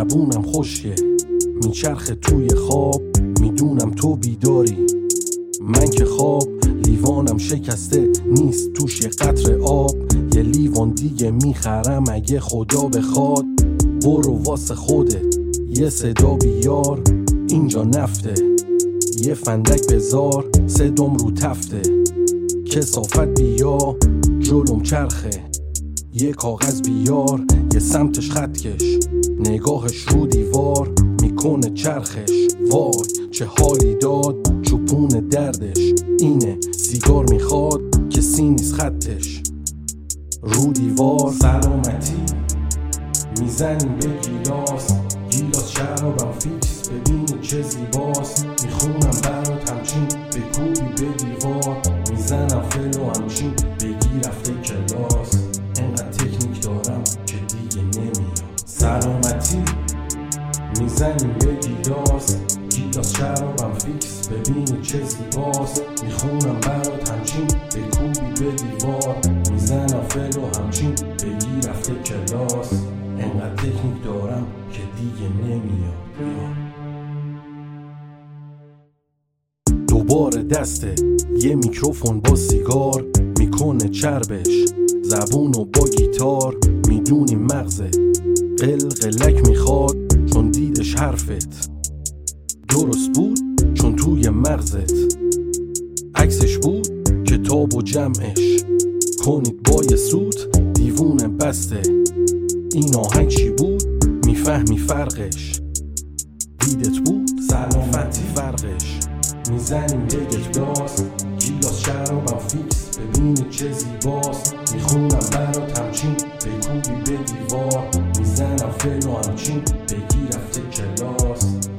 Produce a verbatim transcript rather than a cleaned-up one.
زبونم خوشیه میچرخه توی خواب، میدونم تو بیداری. من که خواب لیوانم شکسته نیست توش یه قطره آب، یه لیوان دیگه میخرم اگه خدا بخواد. برو واسه خودت یه صدا بیار، اینجا نفته یه فندک بذار، صدام رو تفته. کثافت بیا جلوم چرخه، یه کاغذ بیار یه سمتش خط کش، نگاهش رو دیوار میکنه چرخش. وای چه حالی داد چوپون دردش، اینه سیگار میخواد کسی نیست خطش. رو دیوار سلامتی میزنیم به گیلاس، گیلاس شرابم فیکس ببین چه زیباست. میخونم برات همچین بکوبی به دیوار، میزنم فلو همچین بگی رفته کلاس. انقدر تکنیک دارم که دیگه نمیاد. سلامتی میزنیم به گیلاس، گیلاس شرابم فیکس ببین چه زیباست. میخونم برات همچین بکوبی به دیوار، میزنم فلو همچین بگی رفته کلاس. انقدر تکنیک دارم که دیگه نمیاد. دوباره دسته یه میکروفون با سیگار، میکنه چربش زبونو با گیتار. میدونی مغزه قلقلک میخواد چون دیدش حرفت درست بود، چون توی مغزت عکسش بود کتاب و جمعش. کنید با یه سوت دیوونه بسته، این آهنگ چی بود میفهمی فرقش. دیدت بود سلامتی فرقش. میزنیم یک گلاس، گیلاس شرابم فیکس ببین چه زیباست. میخونم برات همچین بکوبی به دیوار، میزنم فلو همچین بگی رفته کلاس.